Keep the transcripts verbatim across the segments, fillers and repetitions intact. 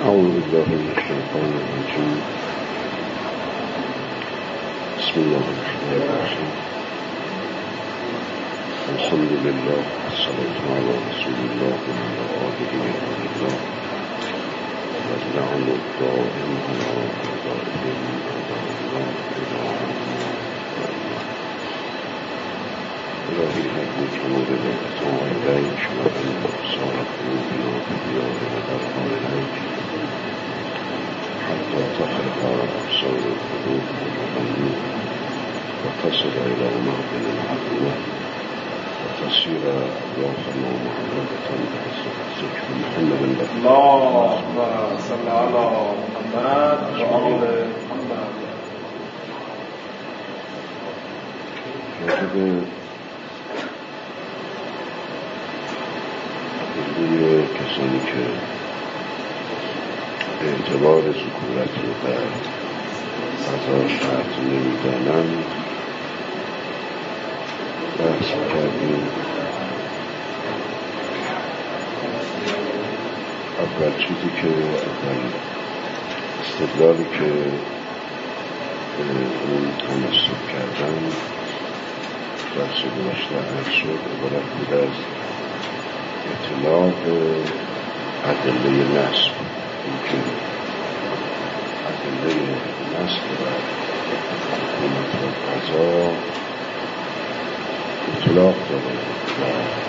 أعوذ بالله من الشيطان الرجيم. بسم الله الرحمن الرحيم. الحمد لله والصلاة على رسول الله وعلى آله وصحبه الله واللعن الدائم على أعدائهم من أعداء الله إلى يوم القيامة. إلهي هديك موردك وإليك وأن أبصار قلوبنا بديار ودرها إليك حتى تخرق أبصار القلوب والعيون وتصل إلى معدن العقوة وتصير أرواحنا معلقة بذكر محمد. اللهم صل على محمد وآل محمد. راجب عقیده کسانی که اعتبار ذکورت رو در قضا شرط نمیدانند بحث کردیم. اول چیزی که اول استدلالی که اون تمسک کردن درس گذشته عرض شد عبارت بود از اطلاق ادله نسب، اینکه ادله نسب و حکومت و قضا اطلاق داره و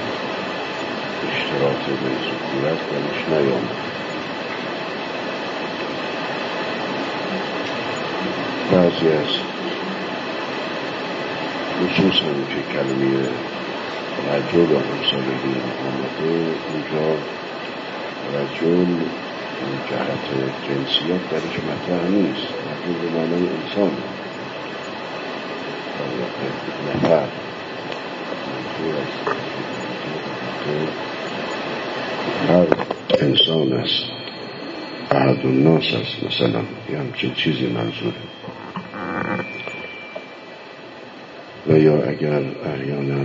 اشتراط به ذکورت درش نیامد. بعضی از خصوصا که کلمه رجل و همسال دین آمده، اونجا رجل جهت جنسیت درش مطرح نیست. رجل به معنی انسان نفر هر انسان است، احد الناس است مثلا، یه همچین چیزی منظوره. و یا اگر احیانا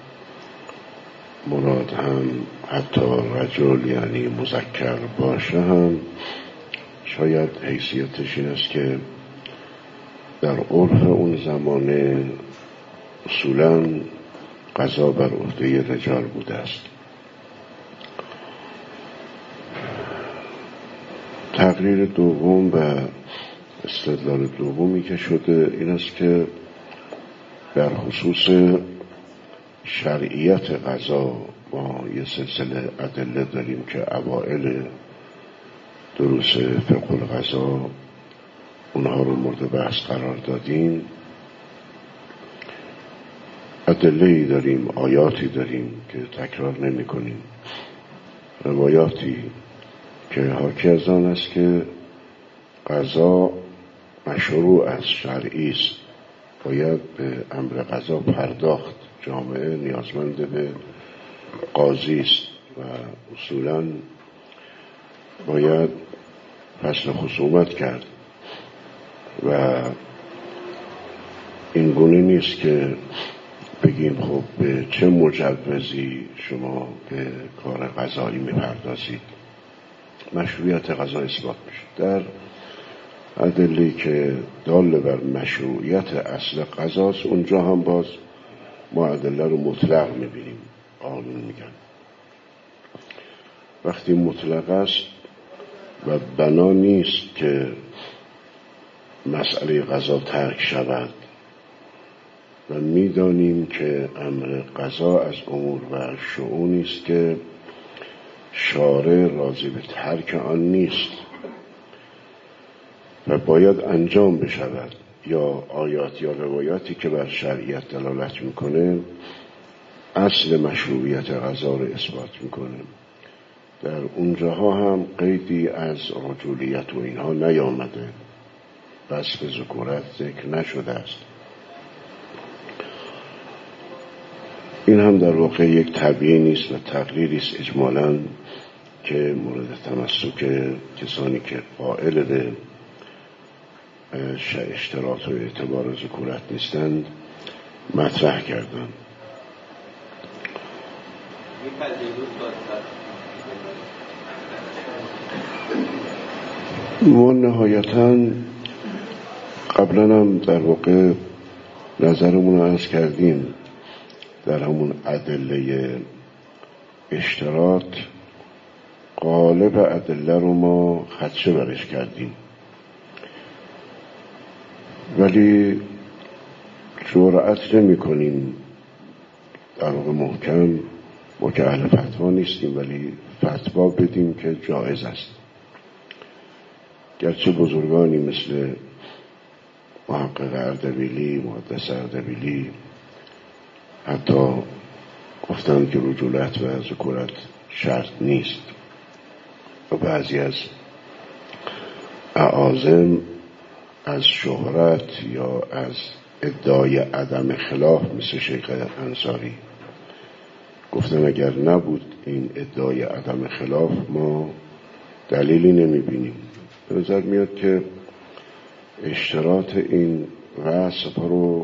مراد هم حتی رجل یعنی مذکر باشه هم شاید حیثیتش این است که در عرف اون زمانه اصولاً قضا بر عهده رجال بوده است. تقریر دوم و استدلال دومی که شده این است که در خصوص شرعیت قضا ما یه سلسله ادله داریم که اوائل دروس فقه القضا اونها رو مورد بحث قرار دادیم. ادله‌ای داریم، آیاتی داریم که تکرار نمی کنیم، روایاتی که حاکی از آن است که قضا مشروع از شرعی است، باید به امر قضا پرداخت. جامعه نیازمند به قاضی است و اصولاً باید فصل خصومت کرد و این گونه نیست که بگیم خب به چه مجوزی شما به کار قضایی میپردازید. مشروعیت قضا اثبات میشه در ادله‌ای که دال بر مشروعیت اصل قضاست. اونجا هم باز ما ادله رو مطلق میبینیم. قانون میگن وقتی مطلق است و بنا نیست که مسئله قضا ترک شود و میدانیم که امر قضا از امور و شؤونی است که شارع راضی به ترک آن نیست و باید انجام بشود، یا آیات یا روایاتی که بر شرعیت دلالت میکنه اصل مشروعیت قضا رو اثبات میکنه. در اونجاها هم قیدی از رجولیت و اینها نیامده، بس به ذکورت ذکر نشده است. این هم در واقع یک تبیین نیست و تقریری است اجمالاً که مورد تمسک کسانی که قائل به اشتراط و اعتبار ذکورت نیستند مطرح کردند. ما نهایتاً قبلا هم در واقع نظرمون رو عرض کردیم در همون ادله اشتراط. غالب ادله رو ما خدشه برش کردیم، ولی جرأت نمی کنیم در واقع محکم، ما که اهل فتوا نیستیم، ولی فتوا بدیم که جایز است. گرچه بزرگانی مثل محقق اردبیلی، محدث اردبیلی حتی گفتن که رجولت و ذکورت شرط نیست، و بعضی از اعاظم از شهرت یا از ادعای عدم خلاف مثل شیخ انصاری گفتن اگر نبود این ادعای عدم خلاف ما دلیلی نمی بینیم. به نظر میاد که اشتراط این وصف رو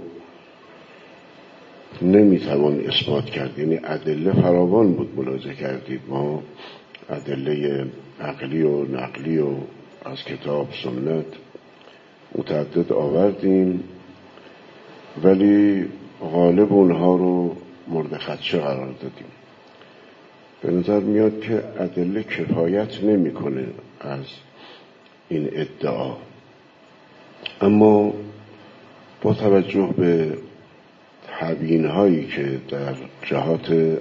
نمیتوان اثبات کرد، یعنی ادله فراوان بود. ملاحظه کردید ما ادله عقلی و نقلی و از کتاب سنت متعدد آوردیم، ولی غالب اونها رو مورد خدشه قرار دادیم. به نظر میاد که ادله کفایت نمیکنه از این ادعا. اما با توجه به تبیین هایی که در جهات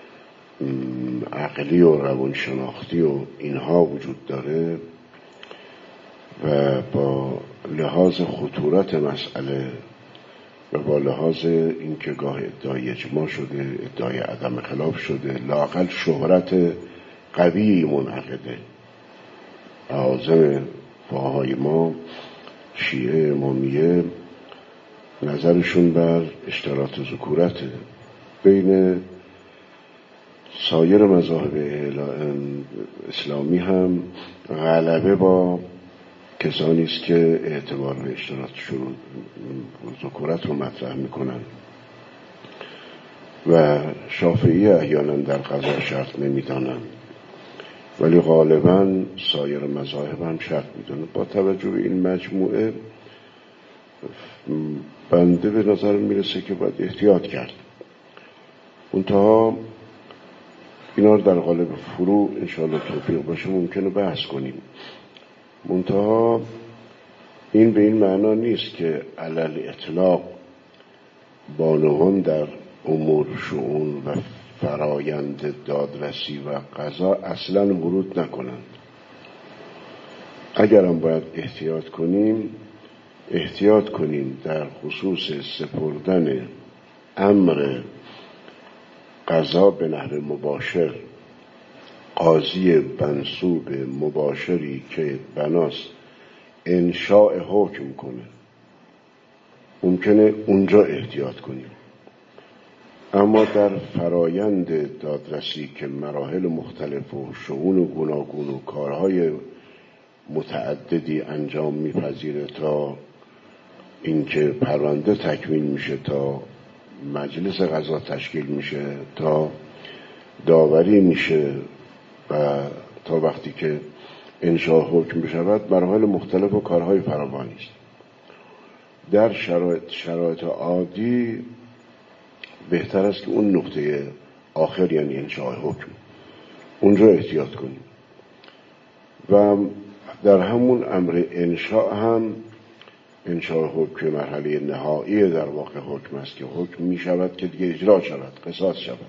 عقلی و روانشناختی و اینها وجود داره و با لحاظ خطورت مسئله و با لحاظ اینکه گاه ادعای اجماع شده، ادعای عدم خلاف شده، لااقل شهرت قوی منعقده. اعاظم فقهای ما شیعه امامیه نظرشون بر اشتراط ذکورته. بین سایر مذاهب اسلامی هم غلبه با کسانی است که اعتبار به اشتراط شروع ذکورت رو مطرح میکنن و شافعی احیانا در قضا شرط نمیدانند، ولی غالبا سایر مذاهب هم شرط میدونن. با توجه به این مجموعه بنده به نظر میرسه که باید احتیاط کرد. منتها اینا رو در قالب فروع انشاءالله توفیق باشه ممکنه بحث کنیم. منتها این به این معنا نیست که علل اطلاق بانوان در امور شؤون و فرایند دادرسی و قضا اصلا ورود نکنند. اگرم باید احتیاط کنیم احتیاط کنیم در خصوص سپردن امر قضا به نحو مباشر، قاضی منصوب مباشری که بناست انشاء حکم کنه، ممکنه اونجا احتیاط کنیم. اما در فرایند دادرسی که مراحل مختلف و شؤون و گوناگون و کارهای متعددی انجام میپذیره تا اینکه پرونده تکمیل میشه، تا مجلس قضا تشکیل میشه، تا داوری میشه و تا وقتی که انشاء حکم بشود، مراحل مختلف و کارهای فراوانی است. در شرایط شرایط عادی بهتر است که اون نقطه آخر یعنی انشاء حکم اونجا احتیاط کنیم و در همون امر انشاء هم انشاء حکم مرحله نهایی در واقع حکم است که حکم می شود که دیگه اجرا شود، قصاص شود.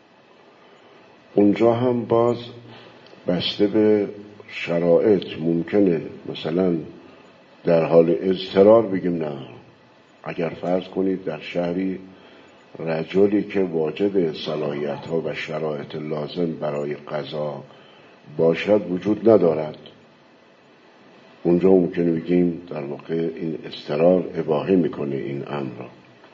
اونجا هم باز بسته به شرایط ممکنه مثلا در حال اضطرار بگیم نه. اگر فرض کنید در شهری رجلی که واجد صلاحیت ها و شرایط لازم برای قضا باشد وجود ندارد، اونجا ممکنه بگیم در واقع این اضطرار اباحه میکنه این امر را.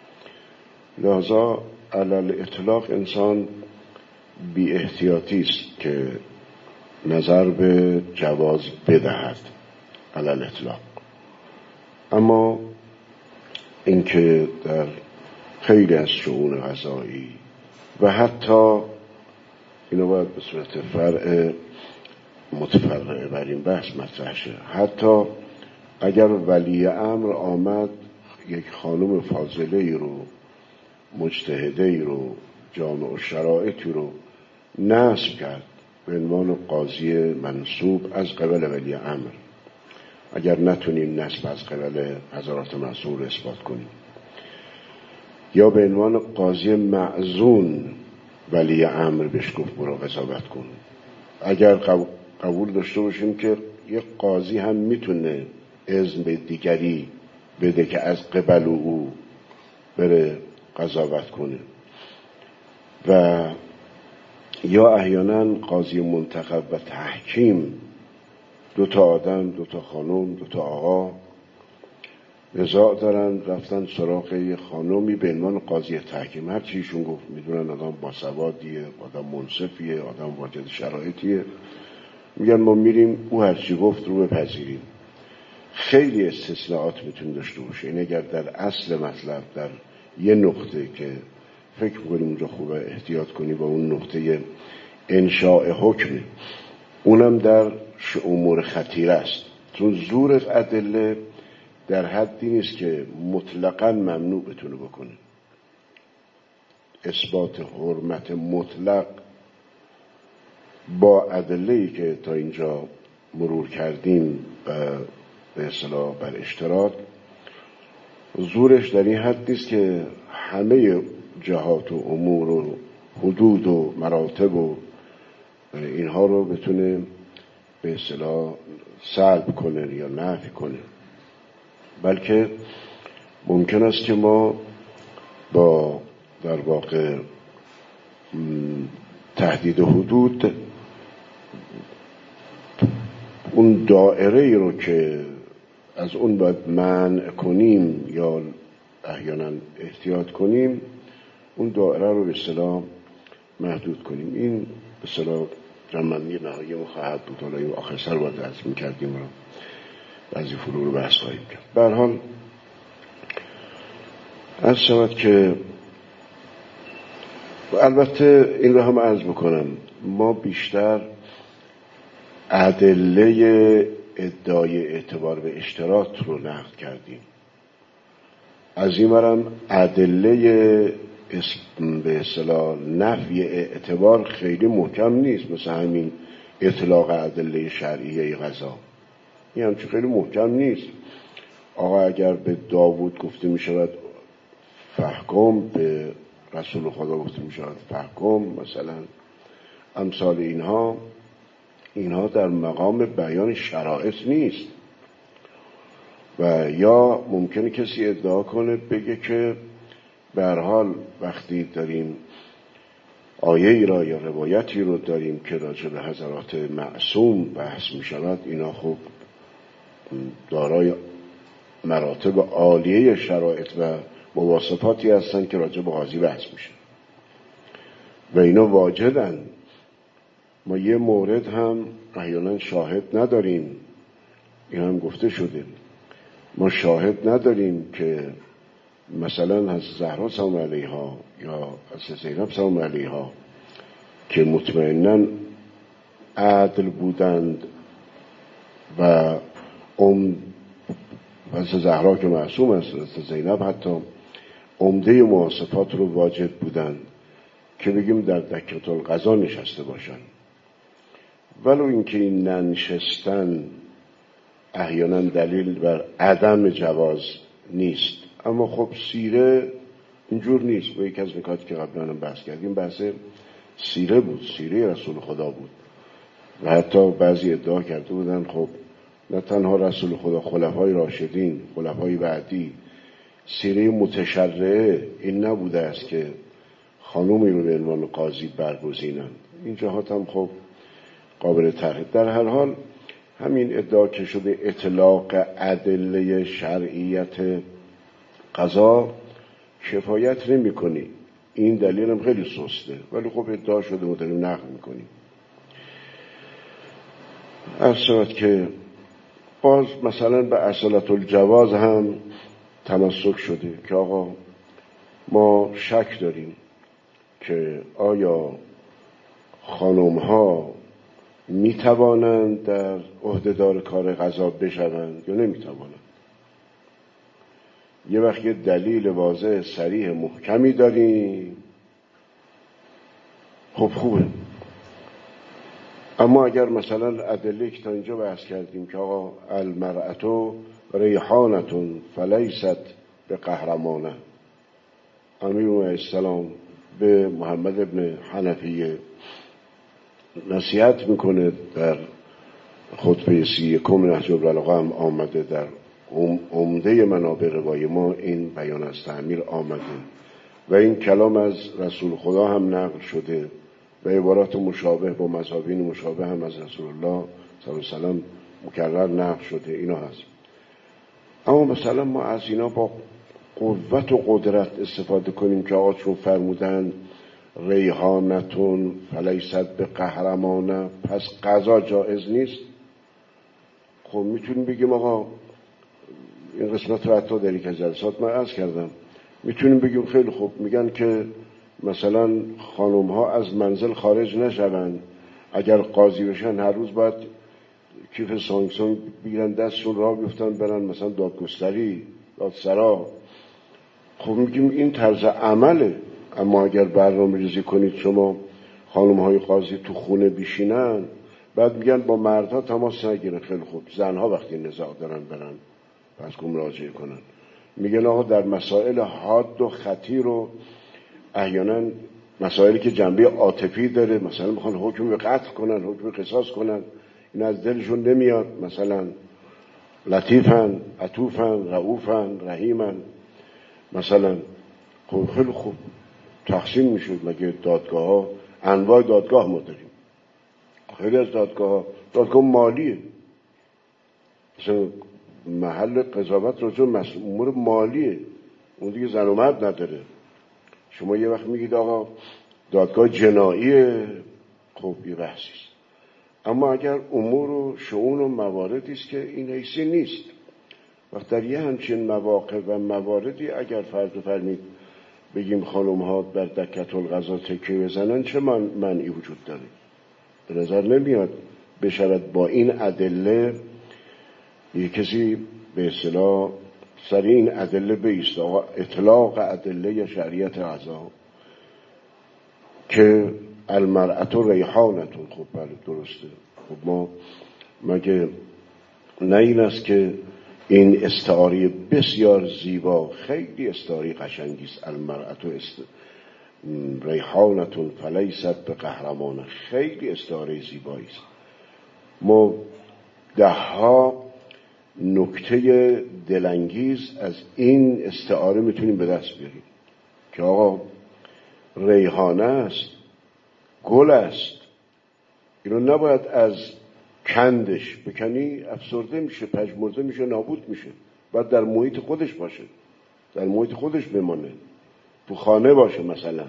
لذا علل اطلاق انسان بی احتیاطی است که نظر به جواز بدهد علل اطلاق. اما اینکه در خیلی از شؤون قضایی و حتی اینو باید به صورت فرع متفرعه بر این بحث مطرح شه. حتی اگر ولی امر آمد یک خانم فاضله ای رو، مجتهده ای رو، جامع شرایطی رو نصب کرد به عنوان قاضی منصوب از قبل ولی امر، اگر نتونیم نصب از قبل حضرات معصوم رو اثبات کنیم، یا به عنوان قاضی معزون ولی امر بهش گفت برو قضاوت کن، اگر قبول داشته باشیم که یک قاضی هم میتونه اذن به دیگری بده که از قبل او بره قضاوت کنه، و یا احیانا قاضی منتخب و تحکیم دو تا آدم، دو تا خانم، دو تا آقا نزاع دارن، رفتن سراغ یه خانمی به عنوان قاضی تحکیم، هر چیشون گفت میدونن آدم باسوادیه، آدم منصفیه، آدم واجد شرایطیه، میگن ما میریم او هر چی گفت رو بپذیریم. خیلی استثناءات میتونه داشته باشه. این اگر در اصل مطلب در یه نقطه که فکر میکنیم اونجا خوبه احتیاط کنی با اون نقطه انشاء حکم، اونم در امور خطیره است، چون زور ادله در حدی نیست که مطلقاً ممنوع بتونه بکنه. اثبات حرمت مطلق با ادله‌ای که تا اینجا مرور کردیم به اصطلاح بر اشتراک، زورش در این حد نیست که همه جهات و امور و حدود و مراتب و اینها رو بتونه به اصطلاح سلب کنه یا نفی کنه، بلکه ممکن است که ما با در واقع تهدید حدود اون دائره ای رو که از اون باید منع کنیم یا احیانا احتیاط کنیم، اون دائره رو به اصطلاح محدود کنیم. این به اصطلاح جنبندی نهایی ما خواهد بود. حالا این آخر سر باید عرض می‌کردیم رو بعضی فرو رو بحث خواهیم کرد. به هر حال عرض شود که البته این رو هم عرض بکنم، ما بیشتر ادله ادعای اعتبار به اشتراط رو نقد کردیم، از این برم ادله به اصطلاح نفی اعتبار خیلی محکم نیست، مثل همین اطلاق ادله شرعیه قضا، این همچون خیلی محکم نیست. آقا اگر به داوود گفته می شود فحکم، به رسول خدا گفته می شود فحکم، مثلا امثال اینها اینها در مقام بیان شرایط نیست. و یا ممکنه کسی ادعا کنه بگه که به هر حال وقتی داریم آیه ای را یا روایتی رو داریم که راجع به حضرات معصوم بحث می شود، اینا خب دارای مراتب عالیه شرایط و مواصفاتی هستن که راجع به قاضی بحث میشه و اینا واجدن. ما یه مورد هم احیانا شاهد نداریم، این هم گفته شده، ما شاهد نداریم که مثلا از زهرا سلام علیها یا از زینب سلام علیها که مطمئناً عدل بودند و ام از زهرا که معصوم است، از زینب حتی عمده مواصفات رو واجد بودند که بگیم در دکة القضا نشسته باشند. ولو اینکه این ننشستن احیانا دلیل بر عدم جواز نیست، اما خب سیره اینجور نیست. و یک از نکاتی که قبلا هم بحث کردیم بحث سیره بود، سیره رسول خدا بود و حتی بعضی ادعا کرده بودن خب نه تنها رسول خدا، خلفای راشدین، خلفای بعدی، سیره متشرعه این نبوده است که خانومی رو به عنوان قاضی برگزینند. این جهات هم خب قابل طرح. در هر حال همین ادعا که شده اطلاق ادله شرعیت قضا کفایت نمی کنی، این دلیل هم خیلی سسته، ولی خب ادعا شده و داریم نقل میکنیم. عرض شود که باز مثلا به اصالت الجواز هم تمسک شده که آقا ما شک داریم که آیا خانم ها میتوانند در عهدهدار کار قضا بشوند یا نمیتوانند. یه وقت یه دلیل واضح صریح محکمی داریم، خب خوبه. اما اگر مثلا ادله که تا اینجا بحث کردیم که آقا المرأة ریحانة فلیست به قهرمانه، امیر علیه السلام به محمد ابن حنفیه نصیحت میکنه، در خطبه سی یکم نهج البلاغه هم آمده، در عمده منابع روای ما این بیان از تعمیر آمده و این کلام از رسول خدا هم نقل شده و عبارات مشابه با مضامین مشابه هم از رسول الله صلی الله علیه و سلم مکرر نقل شده. اینا هست. اما مثلا ما از اینا با قوت و قدرت استفاده کنیم که آقا چون فرمودن ریحانتون فلیست به قهرمانه پس قضا جائز نیست، خب میتونیم بگیم آقا این قسمت رو حتی در یک از جلسات من عرض کردم، میتونیم بگیم خیلی خوب، میگن که مثلا خانم ها از منزل خارج نشوند، اگر قاضی بشن هر روز باید کیف سانگسون بگیرن دستشون راه بیفتن برن مثلا دادگستری دادسرا. خب میگیم این طرز عمله. اما اگر برنامه ریزی کنید شما خانم های قاضی تو خونه بیشینن، بعد میگن با مردها تماس نگیرن. خیلی خوب، زنها وقتی نزاع دارن برن پس که مراجعه کنن، میگن آقا در مسائل حاد و خطیر و احیانا مسائلی که جنبه عاطفی داره، مثلا میخوان حکم به قتل کنن، حکم قصاص کنن، این از دلشون نمیاد، مثلا لطیفن، عطوفن، رؤوفن، رحیمن مثلا. خب خیلی خوب تقسیم میشد. مگه دادگاه ها انواع دادگاه ما داریم، خیلی از دادگاه ها دادگاه مالیه، مثلا محل قضاوت راجع به امور مالیه، اون دیگه زن و مرد نداره. شما یه وقت میگید آقا دادگاه جناییه، خب یه بحثیست. اما اگر امور و شؤون و مواردی است که این حیثی نیست، وقت در یه همچین مواقع و مواردی اگر فرض فرمید بگیم خانم ها بر دکت القضا تکیه بزنن، چه من منعی وجود داره؟ به نظر نمیاد بشود با این ادله یک کسی به اصطلاح سر این ادله بیست. آقا اطلاق ادله شریعت قضا که المرأة ریحانتون، خب بله درسته. خب ما مگه نه این است که این استعاره بسیار زیبا، خیلی استعاره قشنگیست، المرأة است ریحانتون فلیست به قهرمانه، خیلی استعاره زیبایی است. ما ده ها نکته دلانگیز از این استعاره میتونیم به دست بیاریم که آقا ریحانه است، گل است، اینو نباید از کندش بکنی، افسرده میشه، پژمرده میشه، نابود میشه. باید در محیط خودش باشه، در محیط خودش بمانه، تو خانه باشه. مثلا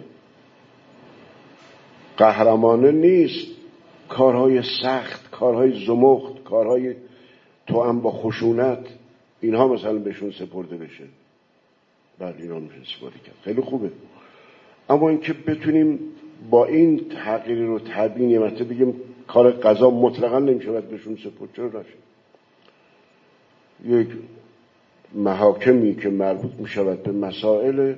قهرمانه نیست کارهای سخت، کارهای زمخت، کارهای توأم با خشونت، اینها مثلا بهشون سپرده بشه. بله اینا میشه استفاده کرد، خیلی خوبه. اما اینکه بتونیم با این تغییر رو تبیین یه مرتبه بگیم کار قضا مطلقا نمیشه بهشون سپرد، چرا نشه؟ یک محاکمی که مربوط میشود به مسائل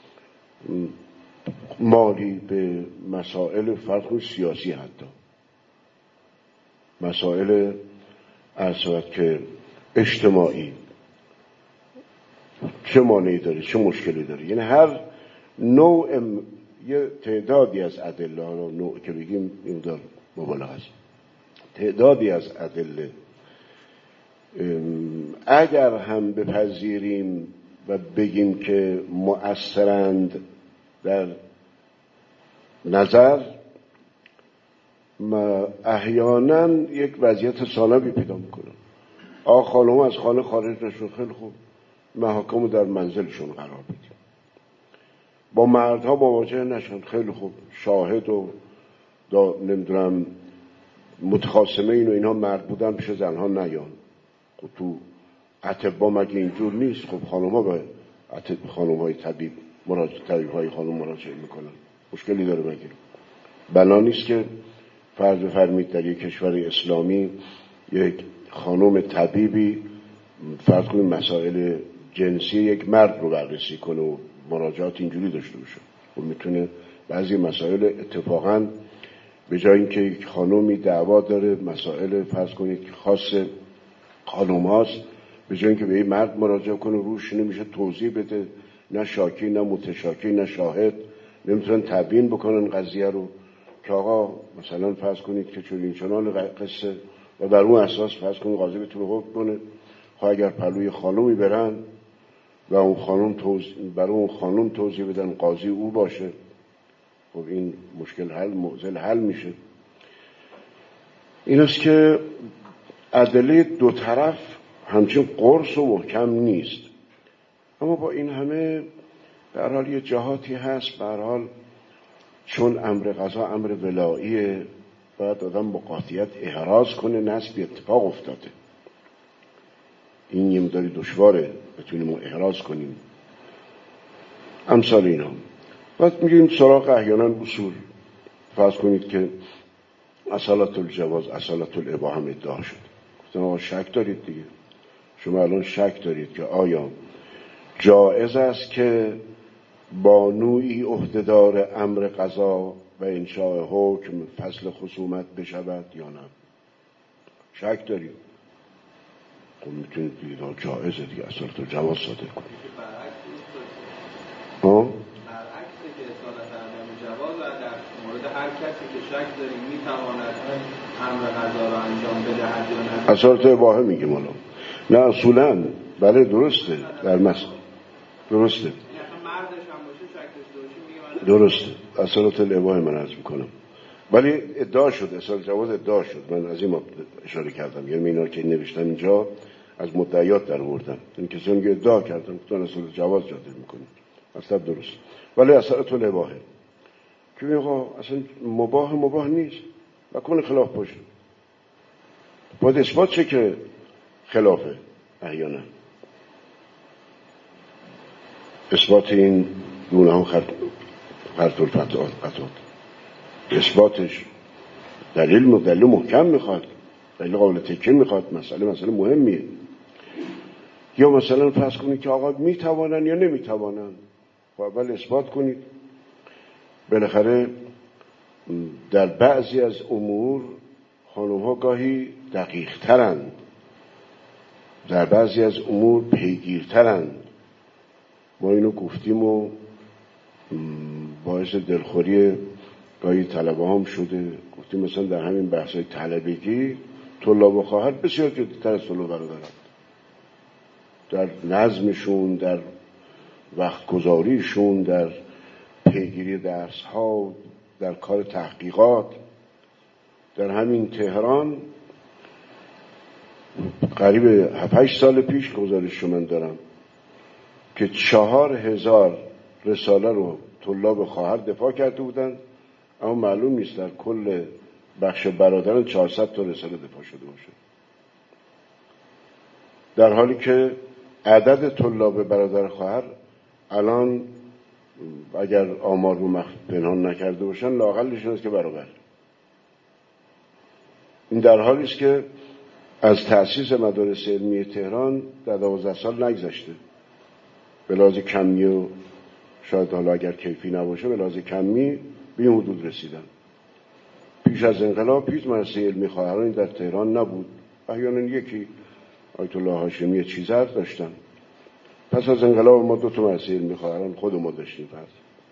مالی، به مسائل فرق سیاسی، حتی مسائل ارسالت که اجتماعی، چه مانعی داره، چه مشکلی داره. یعنی هر نوع م... یه تعدادی از ادله ها، نوع که بگیم این دار مبالغه است، تعدادی از ادله اگر هم بپذیریم و بگیم که مؤثرند در نظر، ما احیانا یک وضعیت ثانوی پیدا میکنن. آقا خانم از خانه خارج نشون، خیلی خوب، محاکم رو در منزلشون قرار بدیم. با مردها مواجه نشن، خیلی خوب، شاهد و نمیدونم متخاصمه این و اینها مرد بودن پیش زنها نیان. خب تو اطبا مگه اینجور نیست؟ خب خانم ها به خانم های طبیب مراجعه، طبیب های خانم مراجعه میکنن، مشکلی داره مگه؟ بنا نیست که فرض بفرمایید در یک کشور اسلامی یک خانم طبیبی فرض کنید مسائل جنسی یک مرد رو بررسی کنه و مراجعات اینجوری داشته باشه و میتونه بعضی مسائل اتفاقا به جای اینکه یک خانومی دعوا داره مسائل فرض کنید خاص خانوم هاست، به جای اینکه به این مرد مراجعه کنه روش نمیشه توضیح بده، نه شاکی نه متشاکی نه شاهد نمیتونن تبیین بکنن قضیه رو که آقا مثلا فرض کنید که چنین چنان قصه و در اون اساس فرض کنید قاضی بتونه حکم کنه. خب اگر پلوی خانومی برن و اون خانم توضیح برای اون خانم توضیح بدن قاضی او باشه، خب این مشکل حل معضل حل میشه. این است که ادله دو طرف همچین قرص و محکم نیست، اما با این همه به هر حال یه جهاتی هست. به هر حال چون امر قضا امر ولاییه باید آدم با قاطعیت احراز کنه نسبی اتفاق افتاده. این یه مقداری دشواره بتونیم احراز کنیم امثال اینا. بعد میگیم سراغ احیانا اصول. فرض کنید که اصالت الجواز اصالت الاباحه هم ادعا شد. گفتم شک دارید دیگه، شما الان شک دارید که آیا جائز است که بانویی عهدهدار امر قضا و انشاء حکم فصل خصومت بشود یا نه؟ شک دارید. خب میتونید دیگه جائزه دیگه اصالت الجواز صادر کنید. ها؟ برعکس که اصالت الجواز در مورد هر کسی که شک داریم میتواند امر قضا را انجام بدهد یا نه؟ اصالت اباحه میگیم حالا. نه اصولا بله درسته در مثل درسته درسته اصالت الاباحه من عرض میکنم، ولی ادعا شد اصالت جواز ادعا شد. من از این اشاره کردم، یعنی اینا که نوشتم اینجا از مدعیات در آوردم، این کسانی که ادعا کردن که اصالت جواز جاده میکنید اصلا درست، ولی اصالت الاباحه که میگه اصلا مباح مباح نیست و کنه خلاف باشه باید اثبات چه که خلافه. احیانا اثبات این گونه هم خرط الفتوات اثباتش دلیل دلیل محکم میخواد، دلیل قابل تکیه میخواد، مسئله مسئله مهمیه. یا مثلا فرض کنید که آقا میتوانن یا نمیتوانن، خب اول اثبات کنید. بالاخره در بعضی از امور خانم ها گاهی دقیق ترند، در بعضی از امور پیگیرترند. ما اینو گفتیم و باعث دلخوری گاهی طلبه هم شده. گفتیم مثلا در همین بحثای طلبگی طلاب و خواهر بسیار جدی‌تر از طلاب برادرند، در نظمشون، در وقت گذاریشون، در پیگیری درس ها، در کار تحقیقات. در همین تهران قریب هفت هشت سال پیش گزارش من دارم که چهار هزار رساله رو طلاب خواهر دفاع کرده بودن، اما معلوم نیست در کل بخش برادران چهارصد تا رساله دفاع شده باشه، در حالی که عدد طلاب برادر خواهر الان اگر آمار رو مخفی پنهان نکرده باشن لااقلشون است که برابر. این در حالی است که از تأسیس مدارس علمی تهران در دوازده سال نگذشته. به لحاظ کمی و شاید حالا اگر کیفی نباشه به لحاظ کمی به این حدود رسیدن. پیش از انقلاب پیش مدرسه علمی خواهران در تهران نبود، احیانا یکی آیت الله هاشمی چیزر داشتن. پس از انقلاب ما دو تا مدرسه علمی خواهران خود ما داشتیم پس.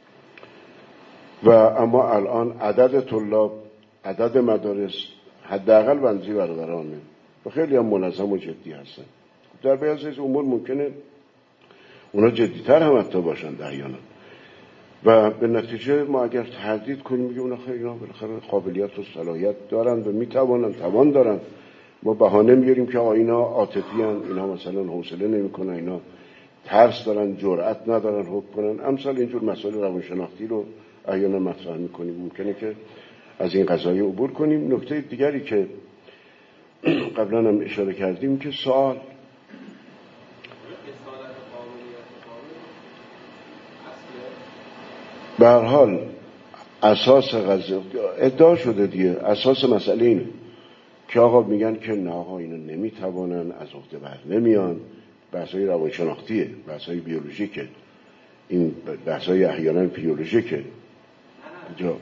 و اما الان عدد طلاب، عدد مدارس حداقل بنزی برادرانه و خیلی هم منظم و جدی هستن. در بعضی از امور ممکنه اونا جدیتر هم حتی باشن احیانا، و به نتیجه ما اگر تردید کنیم میگه اونا خیلی اینا بالاخره قابلیت و صلاحیت دارن و میتوانن، توان دارن. ما بهانه میاریم که آقا اینا عاطفی ان، اینا مثلا حوصله نمیکنن، اینا ترس دارن، جرأت ندارن حکم کنن. امثال اینجور مسائل روانشناختی رو احیانا مطرح میکنیم. ممکنه که از این قضایه عبور کنیم. نکته دیگری که قبلا هم اشاره کردیم که سوال به هر حال اساس قضیه ادعا شده دیگه، اساس مسئله اینه که آقا میگن که نه آقا اینو نمیتوانن، از عهده بر نمیان. بحثای روانشناختیه، بحثای بیولوژیکه، این بحثای احیانا فیزیولوژیکه. جا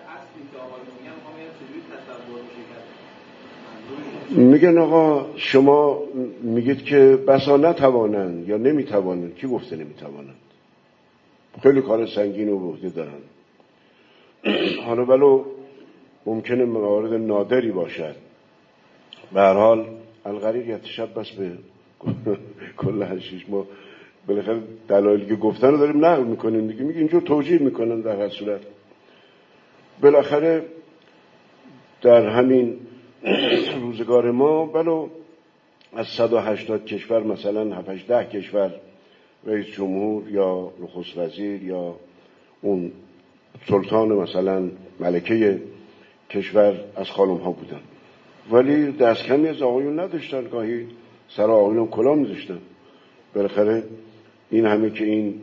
میگن آقا شما میگید که بسا نتوانند یا نمیتوانند. کی گفته نمیتوانند؟ خیلی کار سنگین و عهده دارن. حالا ولو ممکنه موارد نادری باشد، به هر حال الغریر یتشبث به کل هشیش. ما بالاخره دلایلی که گفتن رو داریم نقل میکنیم دیگه، میگه اینجور توجیه میکنن. در هر صورت بالاخره در همین روزگار ما ولو از صد و هشتاد کشور مثلا هفت هشت ده کشور رئیس جمهور یا نخست وزیر یا اون سلطان مثلا ملکه کشور از خانم ها بودن، ولی دست کمی از آقایون نداشتن، گاهی سر آقایون هم کلاه می‌ذاشتن. بالاخره این همه که این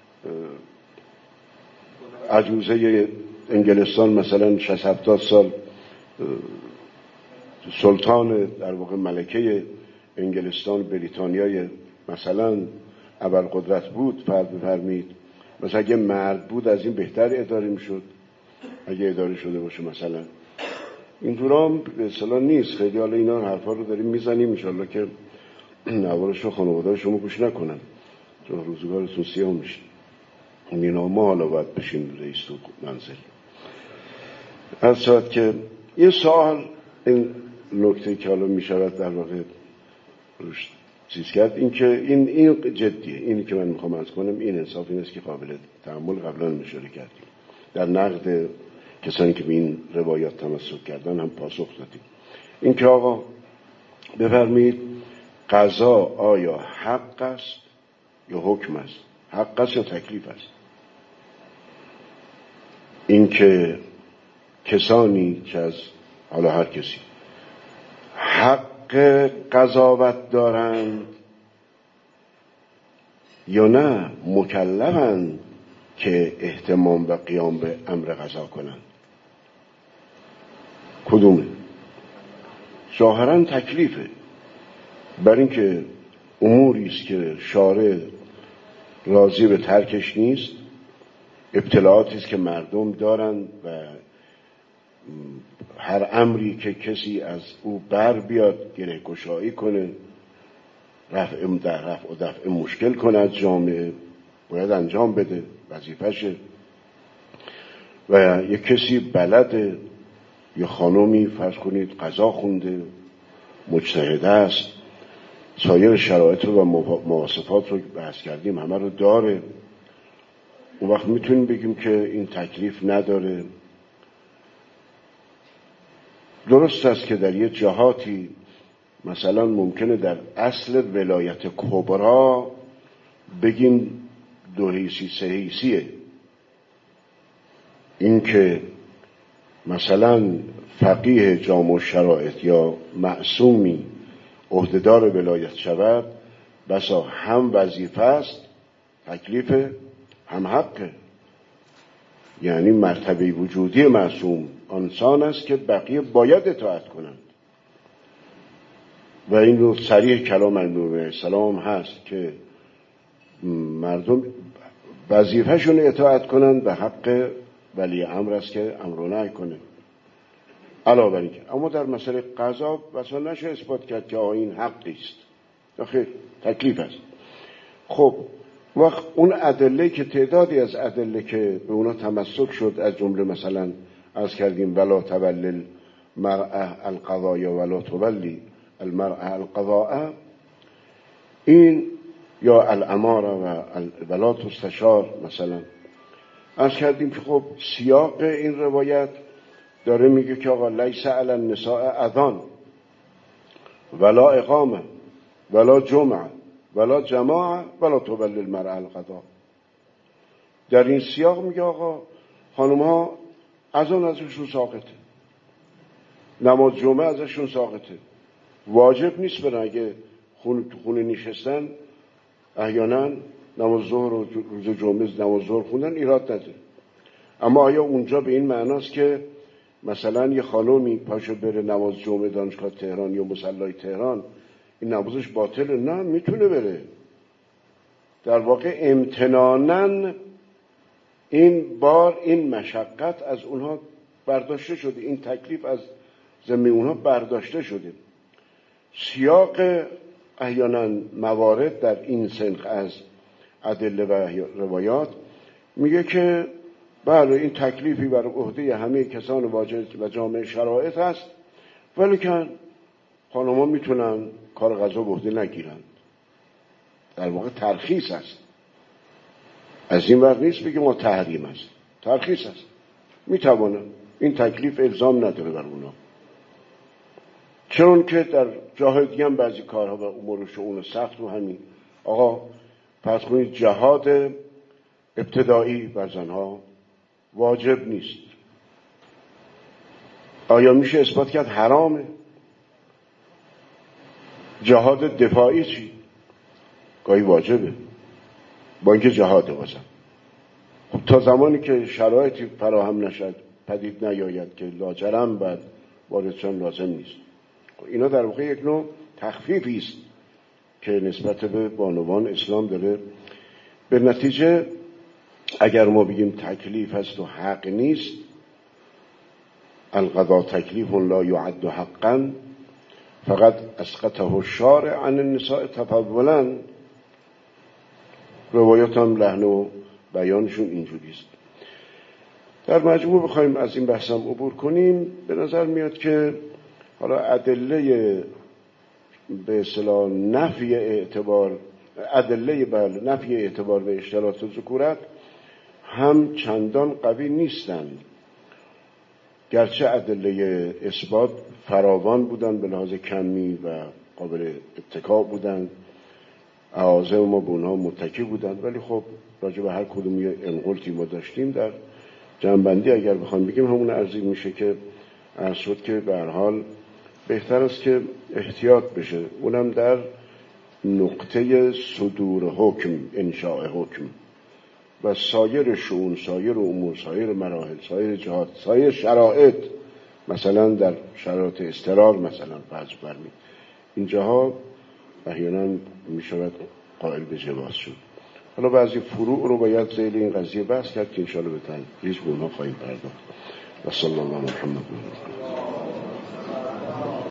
عجوزه انگلستان مثلا شصت هفتاد سال سلطان در واقع ملکه انگلستان بریتانیای مثلا ابرقدرت بود، فرض بفرمید مثلا اگه مرد بود از این بهتر اداره میشد، اگه اداره شده باشه مثلا. اینجورا هم به اصطلاح نیست خیلی. حالا اینا حرفا رو داریم میزنیم ان شاءالله که نوارش و خانواده شما گوش نکنن، چون روزگارتون سیاه میشه. اینا ما حالا باید بشیم رئیس تو منزل. هر ساعت که یه سوال، این نکته که حالا میشود در واقع روش چیز کرد، این که این این جدیه. اینی که من میخوام عرض کنم این انصاف این است که قابل تأمل قبلا اشاره کردیم در نقد کسانی که به این روایات تمسک کردن هم پاسخ دادیم. این که آقا بفرمایید قضا آیا حق است یا حکم است؟ حق است یا تکلیف است؟ این که کسانی که از حالا هر کسی حق قضاوت دارند یا نه مکلفند که اهتمام و قیام به امر قضا کنند؟ کدومه؟ ظاهرا تکلیفه، بر این که اموری است که شارع راضی به ترکش نیست، ابتلاعاتی است که مردم دارند و هر امری که کسی از او بر بیاد گره گشایی کنه، رفع در رفع و دفع مشکل کنه از جامعه، باید انجام بده، وظیفشه. و یک کسی بلده، یا خانومی فرض کنید قضا خونده، مجتهد است، سایر شرایط رو و مواصفات رو بحث کردیم همه رو داره، اون وقت میتونیم بگیم که این تکلیف نداره. درست است که در یه جهاتی مثلا ممکنه در اصل ولایت کبرا بگیم دو حیثی سه حیثیه، این که مثلا فقیه جامع شرایط یا معصومی عهدهدار ولایت شود، بسا هم وظیفه است تکلیف، هم حقه. یعنی مرتبه وجودی معصوم آنسان است که بقیه باید اطاعت کنند و این رو صریح کلام نبی علیه السلام هست که مردم وظیفه‌شون اطاعت کنند و حق ولی امر است که امر و نهی کنه. علاوه بر اینکه اما در مسئله قضا مثلا نشه اثبات کرد که این حقی است، آخه تکلیف است. خب وقت اون ادله که تعدادی از ادله که به اونا تمسک شد، از جمله مثلا عرض کردیم ولا تولل مرأة القضاء ولا تولی المرأة القضاء، این یا الاماره و ولا تستشار مثلا، عرض کردیم که خب سیاق این روایت داره میگه که آقا لیس علی النساء اذان ولا اقامه ولا جمعه ولا جماعه ولا تولی المرأة القضاء. در این سیاق میگه آقا خانم ها اذان ازشون ساقطه، نماز جمعه ازشون ساقطه، واجب نیست برن. اگه خونه تو خونه نشستن احیانا نماز ظهر و روز جمعه نماز ظهر خوندن ایراد نداره، اما آیا اونجا به این معناست که مثلا یه خانومی پاشو بره نماز جمعه دانشگاه تهران یا مصلی تهران این نمازش باطله؟ نه، میتونه بره. در واقع امتناناً این بار، این مشقت از اونها برداشته شده، این تکلیف از ذمه اونها برداشته شده. سیاق احیانا موارد در این سنخ از ادله و روایات میگه که بله این تکلیفی بر عهده همه کسان واجد و جامع شرایط هست، ولی که خانم‌ها میتونن کار قضا به عهده نگیرن. در واقع ترخیص است. از این وقت نیست بگه ما تحریم است، ترخیص است. میتوانن، این تکلیف الزام نداره بر اونا. چون که در جاهای دیگه هم بعضی کارها و امور و شؤون سخت و همین آقا فرض کنید جهاد ابتدایی بر زنها واجب نیست، آیا میشه اثبات کرد حرامه؟ جهاد دفاعی چی؟ گاهی واجبه، با اینکه جهاده بازم. خب تا زمانی که شرایطی فراهم نشد، پدید نیاید که لاجرم بعد واردشان لازم نیست. اینا در واقع یک نوع تخفیفی است که نسبت به بانوان اسلام داره. به نتیجه اگر ما بگیم تکلیف هست و حق نیست، القضا تکلیف لا یعد حقا فقط اسقطه الشارع عن النساء تفضلا. روایات هم لحن و بیانشون اینجوری است. در مجموع بخوایم از این بحثم عبور کنیم، به نظر میاد که حالا ادله به اصطلاح نفی اعتبار، ادله بله نفی اعتبار به اشتراط و ذکورت هم چندان قوی نیستند، گرچه ادله اثبات فراوان بودن به لحاظ کمی و قابل اتکا بودن، اعاظم ما به اونها متکی بودن، ولی خب راجع به هر کدوم یه انقلتی ما داشتیم. در جنبندی اگر بخوام بگیم همون ارزی میشه که عرض شد که به هر حال بهتر است که احتیاط بشه، اونم در نقطه صدور حکم، انشاء حکم و سایر شؤون، سایر امور، سایر مراحل، سایر جهات، سایر شرایط، مثلا در شرایط اضطرار مثلا فرض فرمایید اینجاها احیانا میشود قائل به جواز شد. حالا بعضی فروع رو باید ذیل این قضیه بحث کرد که انشاءالله به تدریج به اونها خواهیم پرداخت. و صلی الله علی محمد.